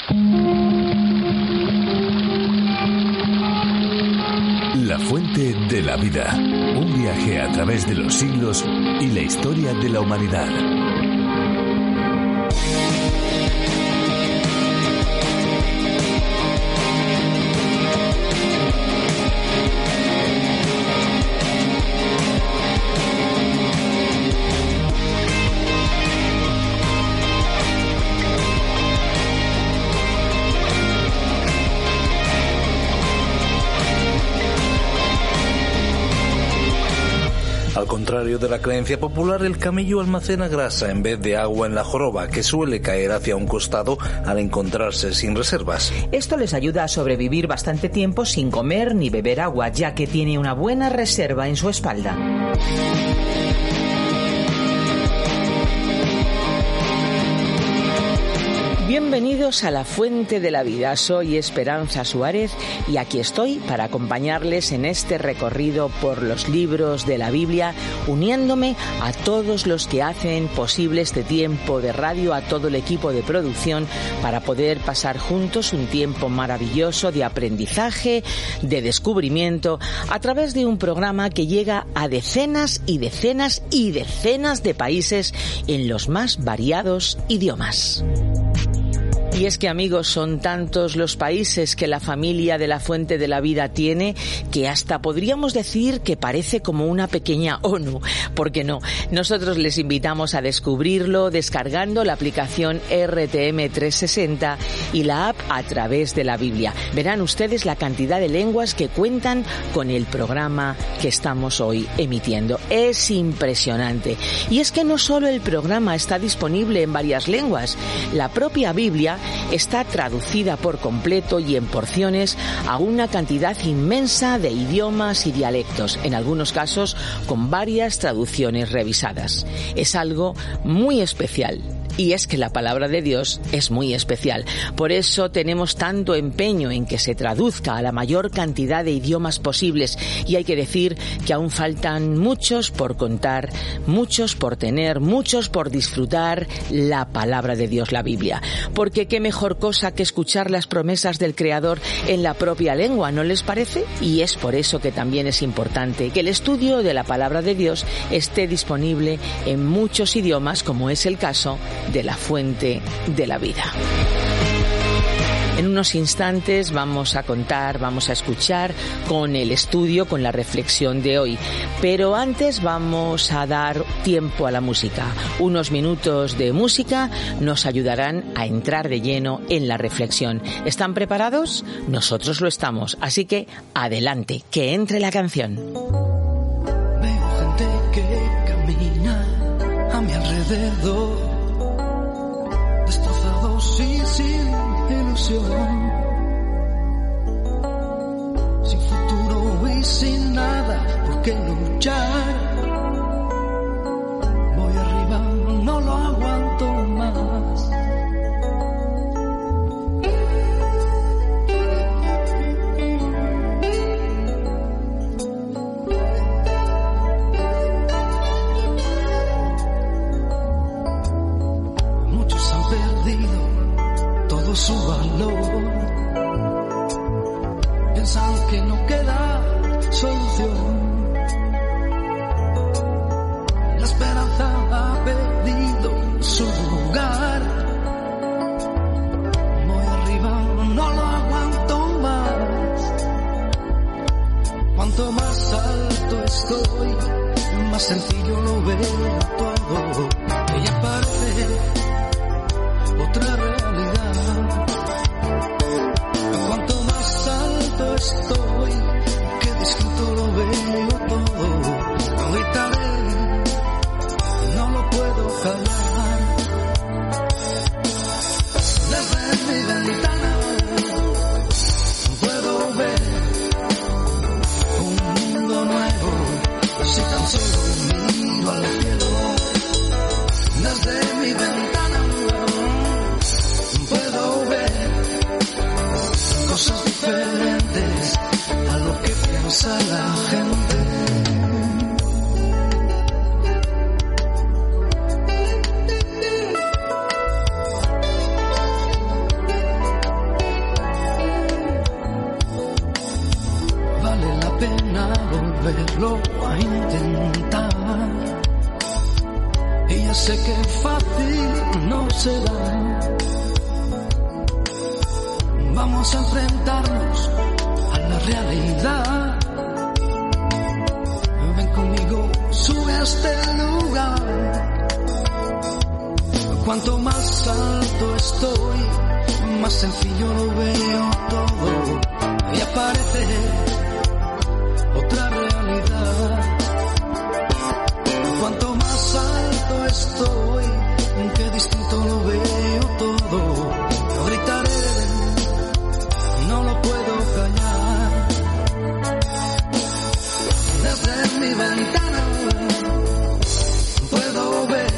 La fuente de la vida. Un viaje a través de los siglos y la historia de la humanidad. Al contrario de la creencia popular, el camello almacena grasa en vez de agua en la joroba, que suele caer hacia un costado al encontrarse sin reservas. Esto les ayuda a sobrevivir bastante tiempo sin comer ni beber agua, ya que tiene una buena reserva en su espalda. Bienvenidos a La Fuente de la Vida. Soy Esperanza Suárez y aquí estoy para acompañarles en este recorrido por los libros de la Biblia, uniéndome a todos los que hacen posible este tiempo de radio, a todo el equipo de producción, para poder pasar juntos un tiempo maravilloso de aprendizaje, de descubrimiento, a través de un programa que llega a decenas y decenas y decenas de países en los más variados idiomas. Y es que, amigos, son tantos los países que la familia de La Fuente de la Vida tiene que hasta podríamos decir que parece como una pequeña ONU. ¿Por qué no? Nosotros les invitamos a descubrirlo descargando la aplicación RTM 360 y la app A Través de la Biblia. Verán ustedes la cantidad de lenguas que cuentan con el programa que estamos hoy emitiendo. Es impresionante. Y es que no solo el programa está disponible en varias lenguas, la propia Biblia está traducida por completo y en porciones a una cantidad inmensa de idiomas y dialectos, en algunos casos con varias traducciones revisadas. Es algo muy especial. Y es que la palabra de Dios es muy especial. Por eso tenemos tanto empeño en que se traduzca a la mayor cantidad de idiomas posibles. Y hay que decir que aún faltan muchos por contar, muchos por tener, muchos por disfrutar la palabra de Dios, la Biblia. Porque qué mejor cosa que escuchar las promesas del Creador en la propia lengua, ¿no les parece? Y es por eso que también es importante que el estudio de la palabra de Dios esté disponible en muchos idiomas, como es el caso de La Fuente de la Vida. En unos instantes vamos a escuchar con el estudio, con la reflexión de hoy. Pero antes vamos a dar tiempo a la música. Unos minutos de música nos ayudarán a entrar de lleno en la reflexión. ¿Están preparados? Nosotros lo estamos. Así que adelante, que entre la canción. Veo gente que camina a mi alrededor, destrozados y sin ilusión, sin futuro y sin nada por qué luchar. Voy arriba, no lo aguanto más. Muchos han perdido todo su valor, piensan que no queda solución. La esperanza ha perdido su lugar. Voy arriba, no lo aguanto más. Cuanto más alto estoy, más sencillo lo veo todo. Ella parece otra realidad. Cuanto más alto estoy, qué distinto lo veo. volverlo a intentar. Y ya sé que fácil no será. Vamos a enfrentarnos a la realidad. Ven conmigo, sube a este lugar. Cuanto más alto estoy, más sencillo lo veo todo. Y aparece otra realidad. Cuanto más alto estoy, qué distinto lo veo todo. Lo gritaré, no lo puedo callar. Desde mi ventana puedo ver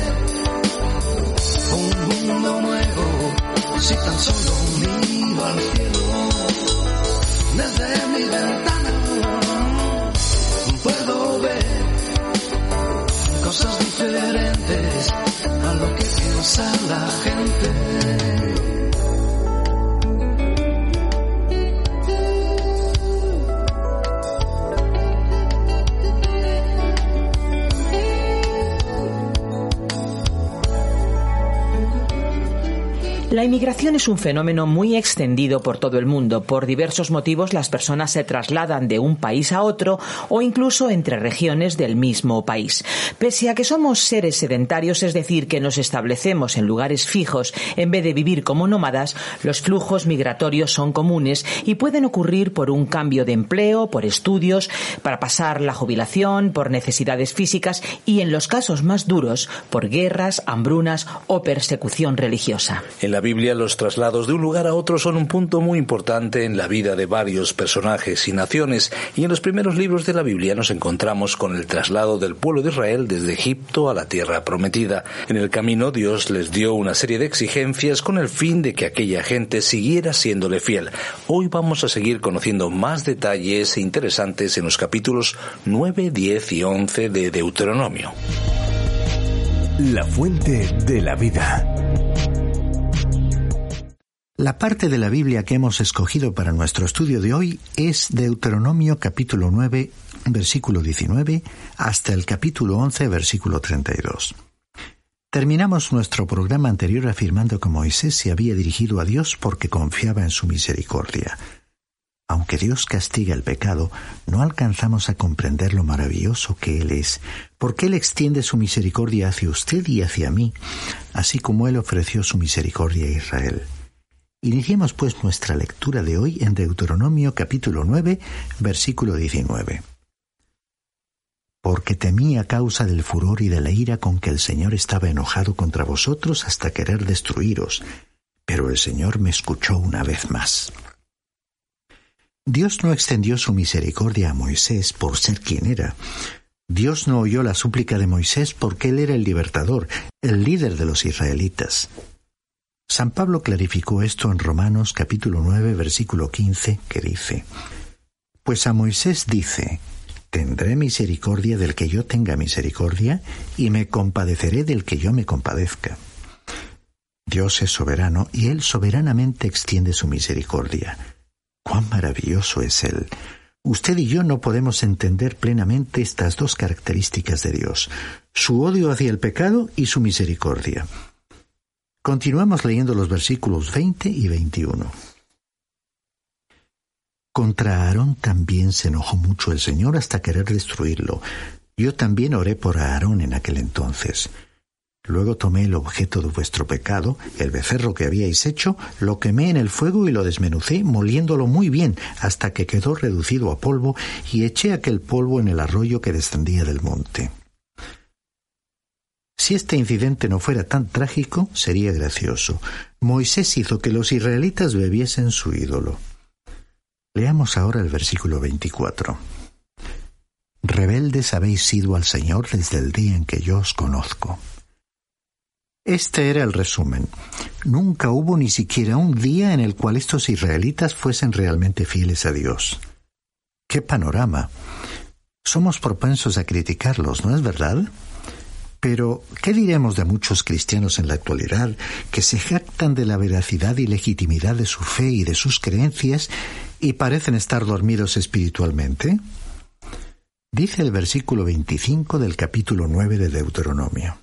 un mundo nuevo, si tan solo miro al cielo. Desde mi ventana puedo ver cosas diferentes a lo que piensa la gente. La inmigración es un fenómeno muy extendido por todo el mundo. Por diversos motivos las personas se trasladan de un país a otro o incluso entre regiones del mismo país. Pese a que somos seres sedentarios, es decir, que nos establecemos en lugares fijos en vez de vivir como nómadas, los flujos migratorios son comunes y pueden ocurrir por un cambio de empleo, por estudios, para pasar la jubilación, por necesidades físicas y, en los casos más duros, por guerras, hambrunas o persecución religiosa. En la Biblia, los traslados de un lugar a otro son un punto muy importante en la vida de varios personajes y naciones, y en los primeros libros de la Biblia nos encontramos con el traslado del pueblo de Israel desde Egipto a la tierra prometida. En el camino, Dios les dio una serie de exigencias con el fin de que aquella gente siguiera siéndole fiel. Hoy vamos a seguir conociendo más detalles interesantes en los capítulos 9, 10 y 11 de Deuteronomio. La fuente de la vida. La parte de la Biblia que hemos escogido para nuestro estudio de hoy es Deuteronomio capítulo 9, versículo 19, hasta el capítulo 11, versículo 32. Terminamos nuestro programa anterior afirmando que Moisés se había dirigido a Dios porque confiaba en su misericordia. Aunque Dios castiga el pecado, no alcanzamos a comprender lo maravilloso que Él es, porque Él extiende su misericordia hacia usted y hacia mí, así como Él ofreció su misericordia a Israel. Iniciemos pues nuestra lectura de hoy en Deuteronomio capítulo 9, versículo 19. Porque temí a causa del furor y de la ira con que el Señor estaba enojado contra vosotros hasta querer destruiros, pero el Señor me escuchó una vez más. Dios no extendió su misericordia a Moisés por ser quien era. Dios no oyó la súplica de Moisés porque él era el libertador, el líder de los israelitas. San Pablo clarificó esto en Romanos capítulo 9, versículo 15, que dice: Pues a Moisés dice: Tendré misericordia del que yo tenga misericordia, y me compadeceré del que yo me compadezca. Dios es soberano, y Él soberanamente extiende su misericordia. ¡Cuán maravilloso es Él! Usted y yo no podemos entender plenamente estas dos características de Dios: su odio hacia el pecado y su misericordia. Continuamos leyendo los versículos 20 y 21. Contra Aarón también se enojó mucho el Señor hasta querer destruirlo. Yo también oré por Aarón en aquel entonces. Luego tomé el objeto de vuestro pecado, el becerro que habíais hecho, lo quemé en el fuego y lo desmenucé, moliéndolo muy bien, hasta que quedó reducido a polvo, y eché aquel polvo en el arroyo que descendía del monte. Si este incidente no fuera tan trágico, sería gracioso. Moisés hizo que los israelitas bebiesen su ídolo. Leamos ahora el versículo 24. Rebeldes habéis sido al Señor desde el día en que yo os conozco. Este era el resumen. Nunca hubo ni siquiera un día en el cual estos israelitas fuesen realmente fieles a Dios. ¡Qué panorama! Somos propensos a criticarlos, ¿no es verdad? Pero, ¿qué diremos de muchos cristianos en la actualidad que se jactan de la veracidad y legitimidad de su fe y de sus creencias y parecen estar dormidos espiritualmente? Dice el versículo 25 del capítulo 9 de Deuteronomio: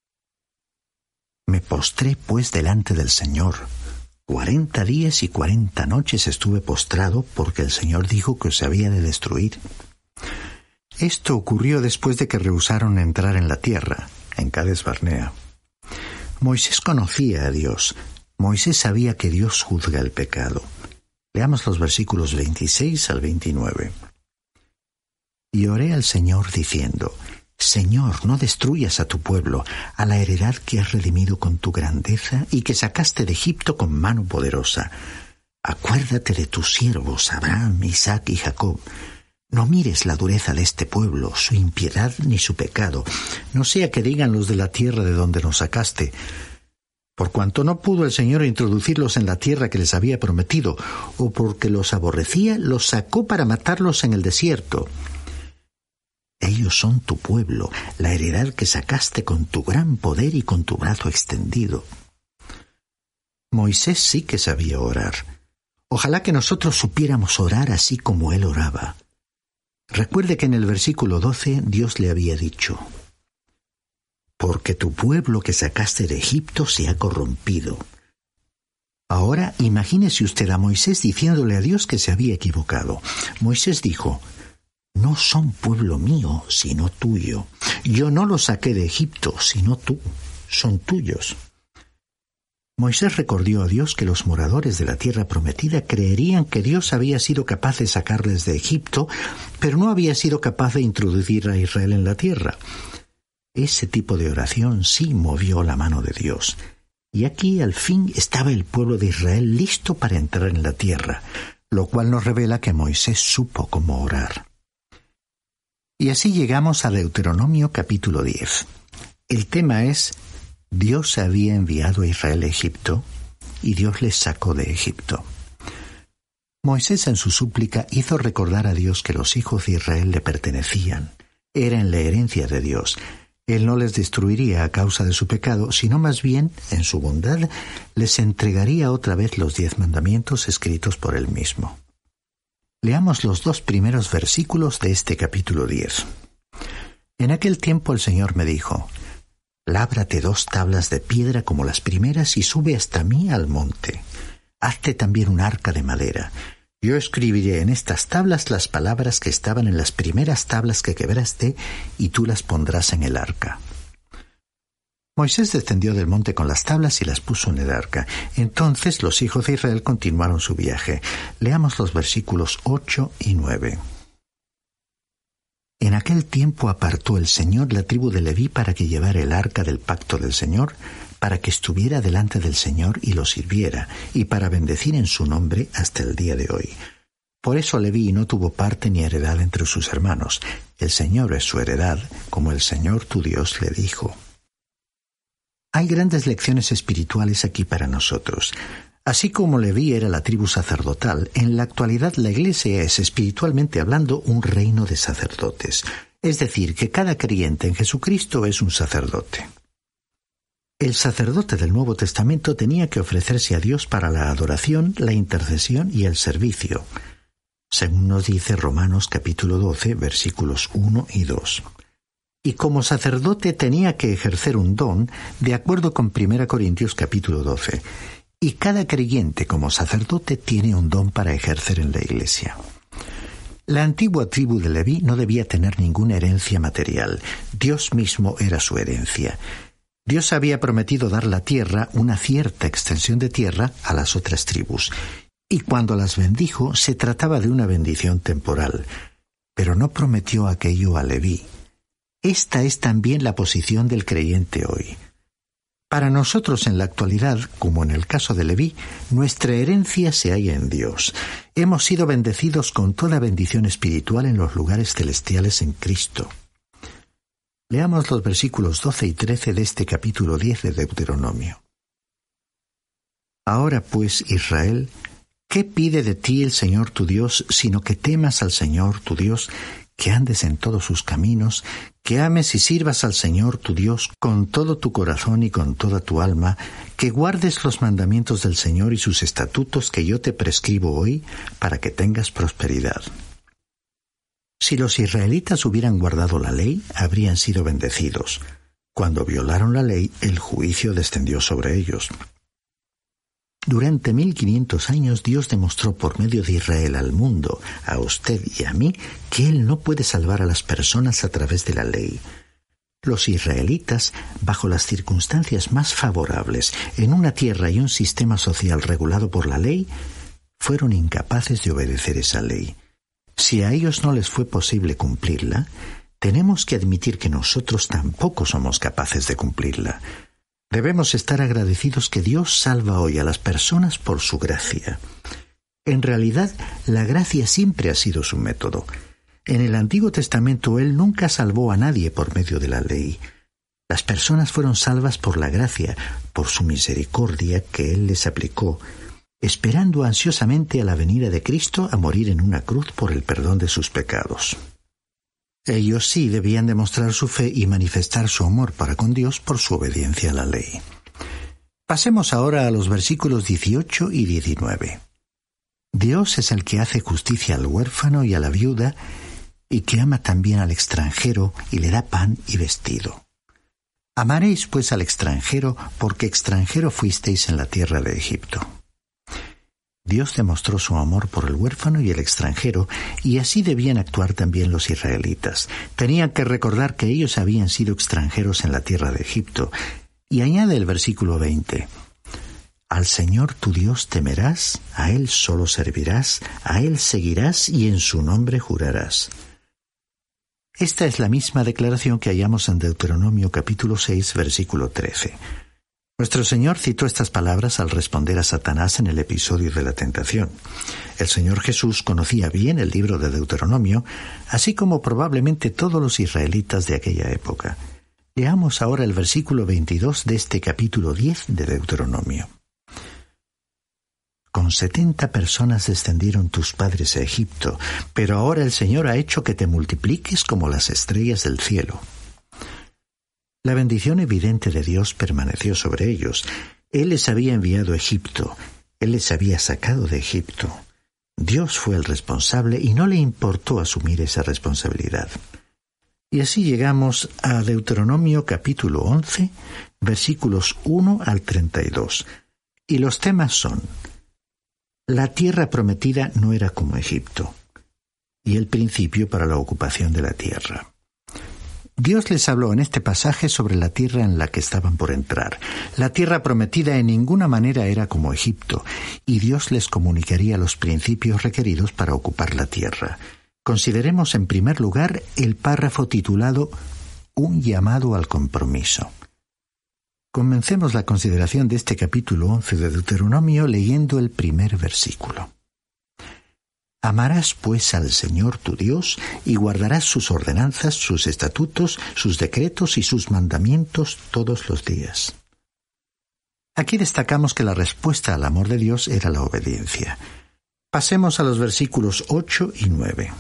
Me postré pues delante del Señor. 40 días y 40 noches estuve postrado, porque el Señor dijo que os había de destruir. Esto ocurrió después de que rehusaron entrar en la tierra, en Cades Barnea. Moisés conocía a Dios. Moisés sabía que Dios juzga el pecado. Leamos los versículos 26 al 29. Y oré al Señor diciendo: Señor, no destruyas a tu pueblo, a la heredad que has redimido con tu grandeza y que sacaste de Egipto con mano poderosa. Acuérdate de tus siervos Abraham, Isaac y Jacob. No mires la dureza de este pueblo, su impiedad ni su pecado, no sea que digan los de la tierra de donde nos sacaste. Por cuanto no pudo el Señor introducirlos en la tierra que les había prometido, o porque los aborrecía, los sacó para matarlos en el desierto. Ellos son tu pueblo, la heredad que sacaste con tu gran poder y con tu brazo extendido. Moisés sí que sabía orar. Ojalá que nosotros supiéramos orar así como él oraba. Recuerde que en el versículo 12 Dios le había dicho: Porque tu pueblo que sacaste de Egipto se ha corrompido. Ahora imagínese usted a Moisés diciéndole a Dios que se había equivocado. Moisés dijo: No son pueblo mío, sino tuyo. Yo no los saqué de Egipto, sino tú. Son tuyos. Moisés recordó a Dios que los moradores de la tierra prometida creerían que Dios había sido capaz de sacarles de Egipto, pero no había sido capaz de introducir a Israel en la tierra. Ese tipo de oración sí movió la mano de Dios. Y aquí al fin estaba el pueblo de Israel listo para entrar en la tierra, lo cual nos revela que Moisés supo cómo orar. Y así llegamos a Deuteronomio capítulo 10. El tema es: Dios había enviado a Israel a Egipto y Dios les sacó de Egipto. Moisés en su súplica hizo recordar a Dios que los hijos de Israel le pertenecían, eran la herencia de Dios. Él no les destruiría a causa de su pecado, sino más bien, en su bondad, les entregaría otra vez los 10 mandamientos escritos por él mismo. Leamos los 2 primeros versículos de este capítulo 10. En aquel tiempo el Señor me dijo: Lábrate 2 tablas de piedra como las primeras y sube hasta mí al monte. Hazte también un arca de madera. Yo escribiré en estas tablas las palabras que estaban en las primeras tablas que quebraste, y tú las pondrás en el arca. Moisés descendió del monte con las tablas y las puso en el arca. Entonces los hijos de Israel continuaron su viaje. Leamos los versículos 8 y 9. En aquel tiempo apartó el Señor la tribu de Leví para que llevara el arca del pacto del Señor, para que estuviera delante del Señor y lo sirviera, y para bendecir en su nombre hasta el día de hoy. Por eso Leví no tuvo parte ni heredad entre sus hermanos. El Señor es su heredad, como el Señor tu Dios le dijo. Hay grandes lecciones espirituales aquí para nosotros. Así como Leví era la tribu sacerdotal, en la actualidad la Iglesia es, espiritualmente hablando, un reino de sacerdotes. Es decir, que cada creyente en Jesucristo es un sacerdote. El sacerdote del Nuevo Testamento tenía que ofrecerse a Dios para la adoración, la intercesión y el servicio, según nos dice Romanos capítulo 12, versículos 1 y 2. Y como sacerdote tenía que ejercer un don, de acuerdo con 1 Corintios capítulo 12. Y cada creyente como sacerdote tiene un don para ejercer en la Iglesia. La antigua tribu de Leví no debía tener ninguna herencia material. Dios mismo era su herencia. Dios había prometido dar la tierra, una cierta extensión de tierra, a las otras tribus. Y cuando las bendijo, se trataba de una bendición temporal. Pero no prometió aquello a Leví. Esta es también la posición del creyente hoy. Para nosotros en la actualidad, como en el caso de Leví, nuestra herencia se halla en Dios. Hemos sido bendecidos con toda bendición espiritual en los lugares celestiales en Cristo. Leamos los versículos 12 y 13 de este capítulo 10 de Deuteronomio. Ahora pues, Israel, ¿qué pide de ti el Señor tu Dios, sino que temas al Señor tu Dios, que andes en todos sus caminos, que ames y sirvas al Señor tu Dios con todo tu corazón y con toda tu alma, que guardes los mandamientos del Señor y sus estatutos que yo te prescribo hoy, para que tengas prosperidad? Si los israelitas hubieran guardado la ley, habrían sido bendecidos. Cuando violaron la ley, el juicio descendió sobre ellos. Durante 1500 años Dios demostró por medio de Israel al mundo, a usted y a mí, que Él no puede salvar a las personas a través de la ley. Los israelitas, bajo las circunstancias más favorables, en una tierra y un sistema social regulado por la ley, fueron incapaces de obedecer esa ley. Si a ellos no les fue posible cumplirla, tenemos que admitir que nosotros tampoco somos capaces de cumplirla. Debemos estar agradecidos que Dios salva hoy a las personas por su gracia. En realidad, la gracia siempre ha sido su método. En el Antiguo Testamento Él nunca salvó a nadie por medio de la ley. Las personas fueron salvas por la gracia, por su misericordia que Él les aplicó, esperando ansiosamente a la venida de Cristo a morir en una cruz por el perdón de sus pecados. Ellos sí debían demostrar su fe y manifestar su amor para con Dios por su obediencia a la ley. Pasemos ahora a los versículos 18 y 19. Dios es el que hace justicia al huérfano y a la viuda, y que ama también al extranjero y le da pan y vestido. Amaréis pues al extranjero, porque extranjero fuisteis en la tierra de Egipto. Dios demostró su amor por el huérfano y el extranjero, y así debían actuar también los israelitas. Tenían que recordar que ellos habían sido extranjeros en la tierra de Egipto. Y añade el versículo 20, Al Señor tu Dios temerás, a Él solo servirás, a Él seguirás y en su nombre jurarás. Esta es la misma declaración que hallamos en Deuteronomio capítulo 6, versículo 13. Nuestro Señor citó estas palabras al responder a Satanás en el episodio de la tentación. El Señor Jesús conocía bien el libro de Deuteronomio, así como probablemente todos los israelitas de aquella época. Leamos ahora el versículo 22 de este capítulo 10 de Deuteronomio. Con 70 personas descendieron tus padres a Egipto, pero ahora el Señor ha hecho que te multipliques como las estrellas del cielo. La bendición evidente de Dios permaneció sobre ellos. Él les había enviado a Egipto. Él les había sacado de Egipto. Dios fue el responsable y no le importó asumir esa responsabilidad. Y así llegamos a Deuteronomio capítulo 11, versículos 1 al 32. Y los temas son: la tierra prometida no era como Egipto, y el principio para la ocupación de la tierra. Dios les habló en este pasaje sobre la tierra en la que estaban por entrar. La tierra prometida en ninguna manera era como Egipto, y Dios les comunicaría los principios requeridos para ocupar la tierra. Consideremos en primer lugar el párrafo titulado Un llamado al compromiso. Comencemos la consideración de este capítulo 11 de Deuteronomio leyendo el primer versículo. Amarás pues al Señor tu Dios y guardarás sus ordenanzas, sus estatutos, sus decretos y sus mandamientos todos los días. Aquí destacamos que la respuesta al amor de Dios era la obediencia. Pasemos a los versículos 8 y 9.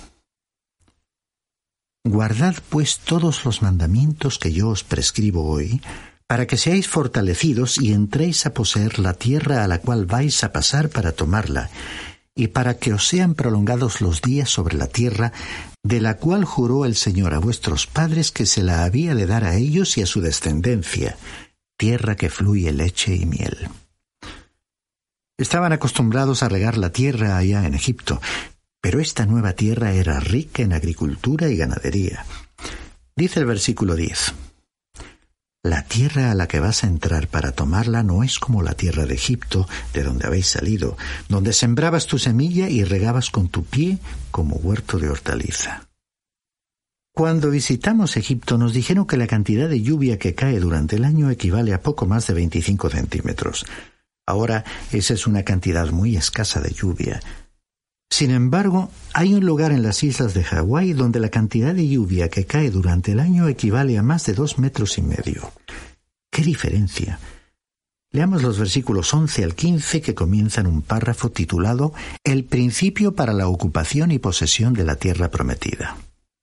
Guardad pues todos los mandamientos que yo os prescribo hoy, para que seáis fortalecidos y entréis a poseer la tierra a la cual vais a pasar para tomarla, y para que os sean prolongados los días sobre la tierra, de la cual juró el Señor a vuestros padres que se la había de dar a ellos y a su descendencia, tierra que fluye leche y miel. Estaban acostumbrados a regar la tierra allá en Egipto, pero esta nueva tierra era rica en agricultura y ganadería. Dice el versículo 10. La tierra a la que vas a entrar para tomarla no es como la tierra de Egipto, de donde habéis salido, donde sembrabas tu semilla y regabas con tu pie como huerto de hortaliza. Cuando visitamos Egipto nos dijeron que la cantidad de lluvia que cae durante el año equivale a poco más de 25 centímetros. Ahora esa es una cantidad muy escasa de lluvia. Sin embargo, hay un lugar en las islas de Hawái donde la cantidad de lluvia que cae durante el año equivale a más de 2,5 metros. ¡Qué diferencia! Leamos los versículos 11 al 15 que comienzan un párrafo titulado El principio para la ocupación y posesión de la tierra prometida.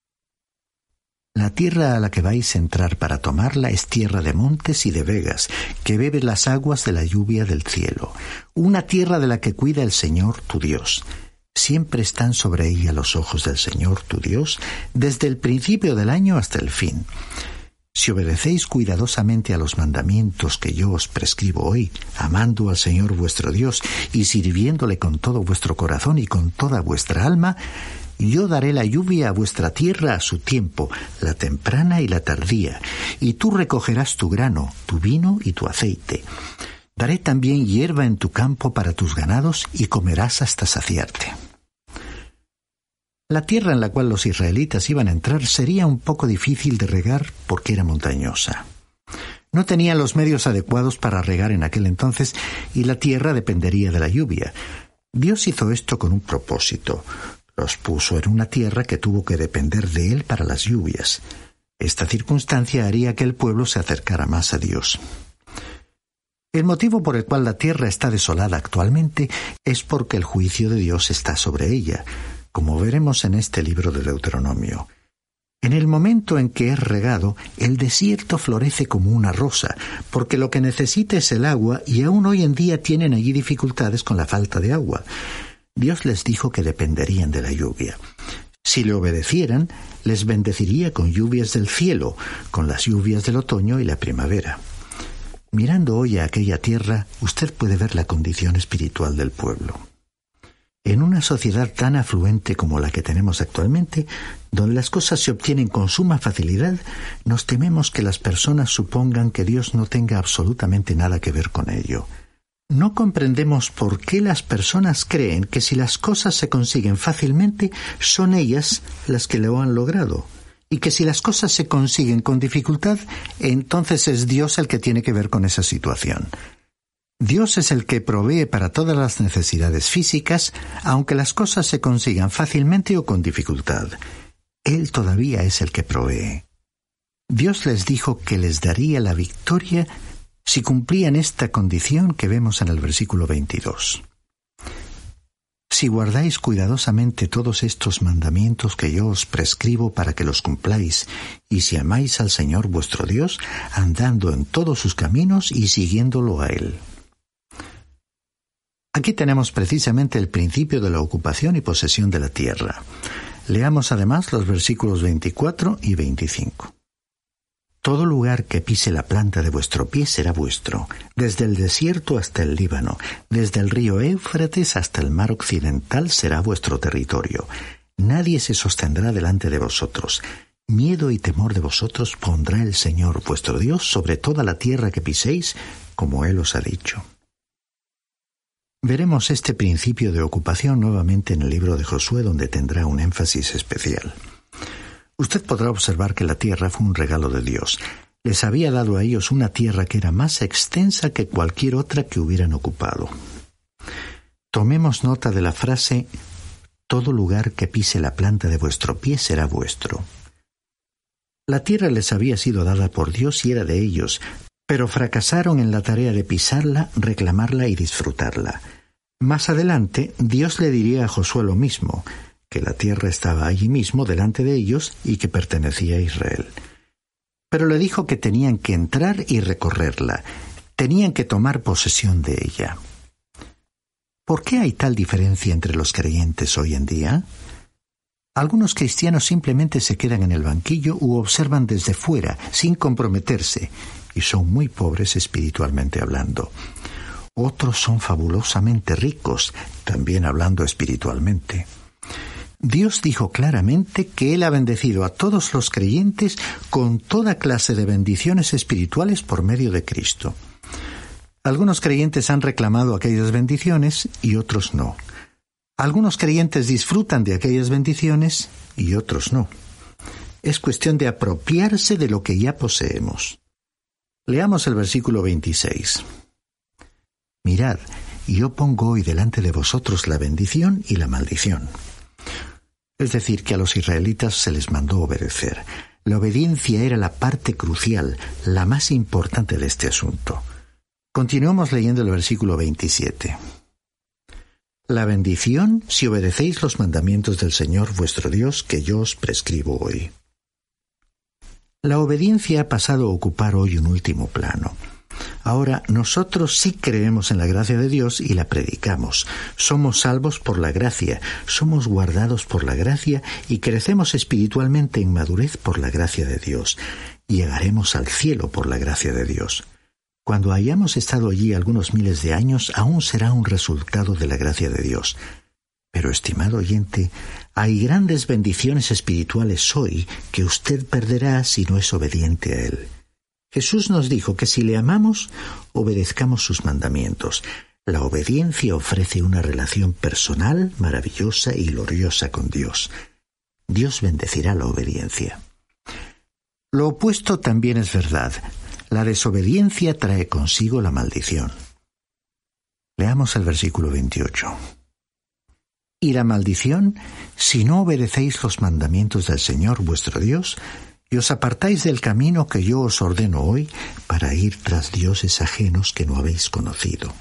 La tierra a la que vais a entrar para tomarla es tierra de montes y de vegas, que bebe las aguas de la lluvia del cielo, una tierra de la que cuida el Señor tu Dios. Siempre están sobre ella los ojos del Señor tu Dios, desde el principio del año hasta el fin. Si obedecéis cuidadosamente a los mandamientos que yo os prescribo hoy, amando al Señor vuestro Dios y sirviéndole con todo vuestro corazón y con toda vuestra alma, yo daré la lluvia a vuestra tierra a su tiempo, la temprana y la tardía, y tú recogerás tu grano, tu vino y tu aceite. Daré también hierba en tu campo para tus ganados y comerás hasta saciarte. La tierra en la cual los israelitas iban a entrar sería un poco difícil de regar porque era montañosa. No tenían los medios adecuados para regar en aquel entonces y la tierra dependería de la lluvia. Dios hizo esto con un propósito. Los puso en una tierra que tuvo que depender de él para las lluvias. Esta circunstancia haría que el pueblo se acercara más a Dios. El motivo por el cual la tierra está desolada actualmente es porque el juicio de Dios está sobre ella, como veremos en este libro de Deuteronomio. En el momento en que es regado, el desierto florece como una rosa, porque lo que necesita es el agua y aún hoy en día tienen allí dificultades con la falta de agua. Dios les dijo que dependerían de la lluvia. Si le obedecieran, les bendeciría con lluvias del cielo, con las lluvias del otoño y la primavera. Mirando hoy a aquella tierra, usted puede ver la condición espiritual del pueblo. En una sociedad tan afluente como la que tenemos actualmente, donde las cosas se obtienen con suma facilidad, nos tememos que las personas supongan que Dios no tenga absolutamente nada que ver con ello. No comprendemos por qué las personas creen que si las cosas se consiguen fácilmente, son ellas las que lo han logrado, y que si las cosas se consiguen con dificultad, entonces es Dios el que tiene que ver con esa situación. Dios es el que provee para todas las necesidades físicas, aunque las cosas se consigan fácilmente o con dificultad. Él todavía es el que provee. Dios les dijo que les daría la victoria si cumplían esta condición que vemos en el versículo 22. Si guardáis cuidadosamente todos estos mandamientos que yo os prescribo para que los cumpláis, y si amáis al Señor vuestro Dios, andando en todos sus caminos y siguiéndolo a Él. Aquí tenemos precisamente el principio de la ocupación y posesión de la tierra. Leamos además los versículos 24 y 25. Todo lugar que pise la planta de vuestro pie será vuestro, desde el desierto hasta el Líbano, desde el río Éufrates hasta el mar occidental será vuestro territorio. Nadie se sostendrá delante de vosotros. Miedo y temor de vosotros pondrá el Señor vuestro Dios sobre toda la tierra que piséis, como Él os ha dicho. Veremos este principio de ocupación nuevamente en el libro de Josué, donde tendrá un énfasis especial. Usted podrá observar que la tierra fue un regalo de Dios. Les había dado a ellos una tierra que era más extensa que cualquier otra que hubieran ocupado. Tomemos nota de la frase, todo lugar que pise la planta de vuestro pie será vuestro. La tierra les había sido dada por Dios y era de ellos, pero fracasaron en la tarea de pisarla, reclamarla y disfrutarla. Más adelante, Dios le diría a Josué lo mismo, que la tierra estaba allí mismo delante de ellos y que pertenecía a Israel. Pero le dijo que tenían que entrar y recorrerla, tenían que tomar posesión de ella. ¿Por qué hay tal diferencia entre los creyentes hoy en día? Algunos cristianos simplemente se quedan en el banquillo u observan desde fuera, sin comprometerse, y son muy pobres espiritualmente hablando. Otros son fabulosamente ricos, también hablando espiritualmente. Dios dijo claramente que Él ha bendecido a todos los creyentes con toda clase de bendiciones espirituales por medio de Cristo. Algunos creyentes han reclamado aquellas bendiciones y otros no. Algunos creyentes disfrutan de aquellas bendiciones y otros no. Es cuestión de apropiarse de lo que ya poseemos. Leamos el versículo 26. Mirad, yo pongo hoy delante de vosotros la bendición y la maldición. Es decir, que a los israelitas se les mandó obedecer. La obediencia era la parte crucial, la más importante de este asunto. Continuamos leyendo el versículo 27. La bendición si obedecéis los mandamientos del Señor vuestro Dios que yo os prescribo hoy. La obediencia ha pasado a ocupar hoy un último plano. Ahora, nosotros sí creemos en la gracia de Dios y la predicamos. Somos salvos por la gracia, somos guardados por la gracia y crecemos espiritualmente en madurez por la gracia de Dios. Llegaremos al cielo por la gracia de Dios. Cuando hayamos estado allí algunos miles de años, aún será un resultado de la gracia de Dios. Pero, estimado oyente, hay grandes bendiciones espirituales hoy que usted perderá si no es obediente a Él. Jesús nos dijo que si le amamos, obedezcamos sus mandamientos. La obediencia ofrece una relación personal, maravillosa y gloriosa con Dios. Dios bendecirá la obediencia. Lo opuesto también es verdad. La desobediencia trae consigo la maldición. Leamos el versículo 28. Y la maldición, si no obedecéis los mandamientos del Señor vuestro Dios, y os apartáis del camino que yo os ordeno hoy para ir tras dioses ajenos que no habéis conocido.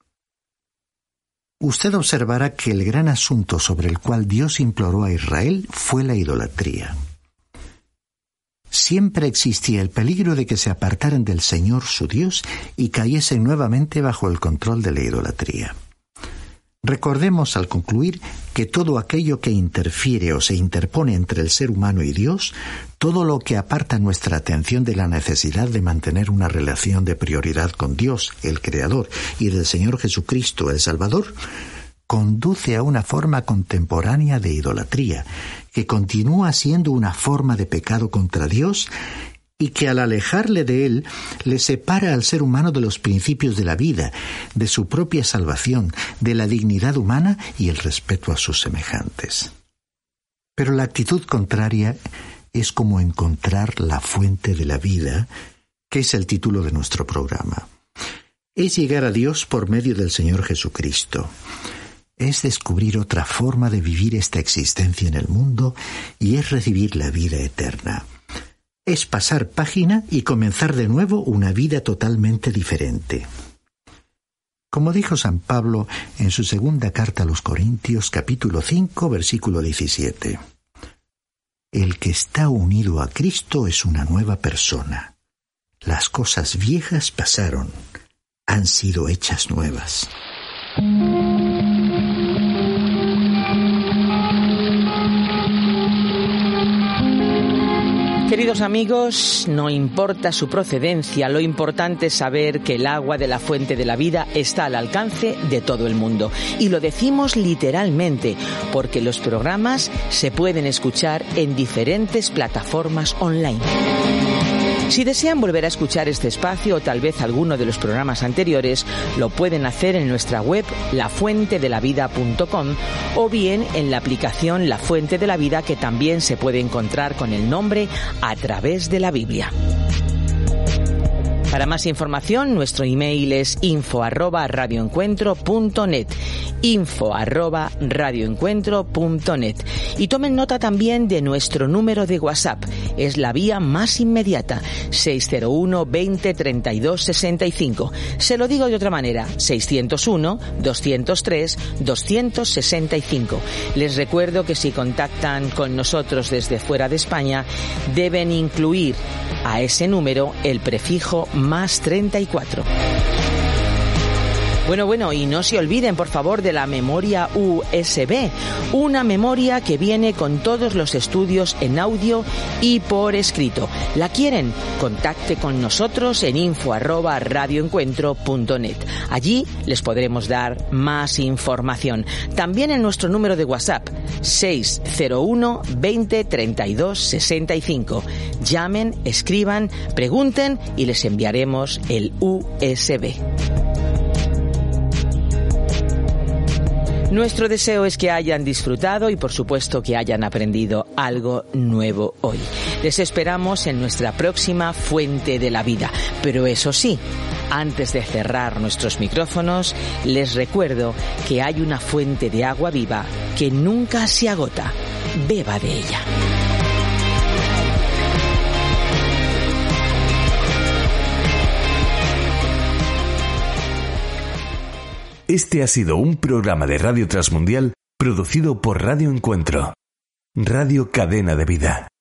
Usted observará que el gran asunto sobre el cual Dios imploró a Israel fue la idolatría. Siempre existía el peligro de que se apartaran del Señor su Dios y cayesen nuevamente bajo el control de la idolatría. Recordemos al concluir que todo aquello que interfiere o se interpone entre el ser humano y Dios, todo lo que aparta nuestra atención de la necesidad de mantener una relación de prioridad con Dios, el Creador, y del Señor Jesucristo, el Salvador, conduce a una forma contemporánea de idolatría, que continúa siendo una forma de pecado contra Dios y que al alejarle de Él, le separa al ser humano de los principios de la vida, de su propia salvación, de la dignidad humana y el respeto a sus semejantes. Pero la actitud contraria es como encontrar la fuente de la vida, que es el título de nuestro programa. Es llegar a Dios por medio del Señor Jesucristo. Es descubrir otra forma de vivir esta existencia en el mundo y es recibir la vida eterna. Es pasar página y comenzar de nuevo una vida totalmente diferente. Como dijo San Pablo en su segunda carta a los Corintios, capítulo 5, versículo 17. El que está unido a Cristo es una nueva persona. Las cosas viejas pasaron, han sido hechas nuevas. Queridos amigos, no importa su procedencia, lo importante es saber que el agua de la fuente de la vida está al alcance de todo el mundo. Y lo decimos literalmente, porque los programas se pueden escuchar en diferentes plataformas online. Si desean volver a escuchar este espacio o tal vez alguno de los programas anteriores, lo pueden hacer en nuestra web lafuentedelavida.com o bien en la aplicación La Fuente de la Vida, que también se puede encontrar con el nombre A Través de la Biblia. Para más información, nuestro email es info@radioencuentro.net, info@radioencuentro.net. Y tomen nota también de nuestro número de WhatsApp. Es la vía más inmediata, 601 20 32 65. Se lo digo de otra manera, 601 203 265. Les recuerdo que si contactan con nosotros desde fuera de España, deben incluir a ese número el prefijo más 34. Bueno, y no se olviden, por favor, de la memoria USB, una memoria que viene con todos los estudios en audio y por escrito. ¿La quieren? Contacte con nosotros en info@radioencuentro.net. Allí les podremos dar más información. También en nuestro número de WhatsApp, 601 20 32 65. Llamen, escriban, pregunten y les enviaremos el USB. Nuestro deseo es que hayan disfrutado y, por supuesto, que hayan aprendido algo nuevo hoy. Les esperamos en nuestra próxima Fuente de la Vida. Pero eso sí, antes de cerrar nuestros micrófonos, les recuerdo que hay una fuente de agua viva que nunca se agota. Beba de ella. Este ha sido un programa de Radio Transmundial producido por Radio Encuentro, Radio Cadena de Vida.